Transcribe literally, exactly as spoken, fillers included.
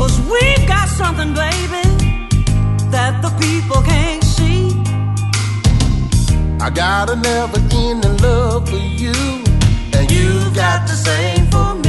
'cause we've got something, baby, that the people can't see. I got a never-ending love for you, and you got the same for me.